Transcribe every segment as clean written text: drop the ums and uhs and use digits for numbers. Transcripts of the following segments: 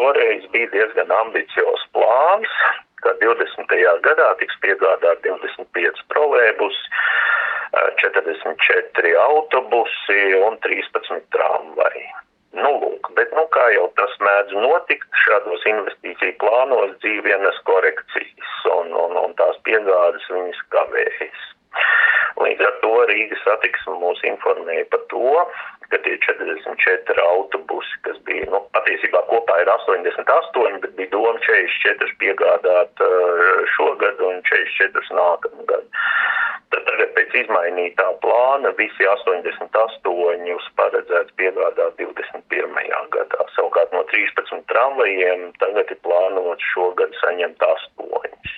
toreiz bija diezgan ambiciozs plāns, ka 20. gadā tiks piegādāt 25 trolejbusi, 44 autobusi un 13 tramvaji. Bet kā jau tas mēdz notikt, šādos investīciju plānos dzīve ienes korekcijas un tās piegādes viņas kavējas. Līdz ar to Rīgas satiksme mūs informēja par to, ka tie 44 autobusi, kas bija, patiesībā kopā ir 88, bet bija doma 44 piegādāt šogad un 44 nākamgad. Tad tagad pēc izmainītā plāna visi 88 paredzēts piegādāt 21. gadā. Savukārt no 13 tramvajiem tagad ir plānots šogad saņemt 8.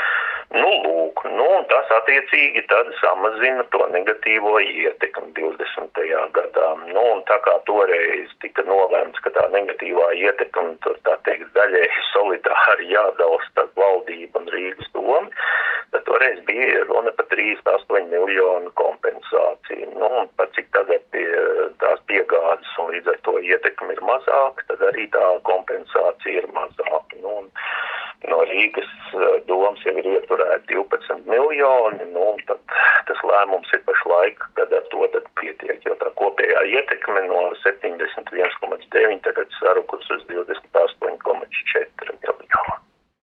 Un tas attiecīgi tad samazina to negatīvo ietekmi 20. gadā. Un tā kā toreiz tika nolēmts, ka tā negatīvā ietekme tur tā teikt daļēji solidāri jādala starp valdību un Rīgas domu, tad toreiz bija runa par 38 miljonu kompensāciju. Un par cik tagad tās piegādes un līdz ar to ietekmi ir mazāk, tad arī tā kompensācija ir mazāka. No Rīgas domas jau ir ieturēti 12 miljoni, un tad tas lēmums ir pašlaik, kad ar to tad pietiek, jo tā kopējā ietekme no 71,9 tagad sarukus uz 28,4 miljoni.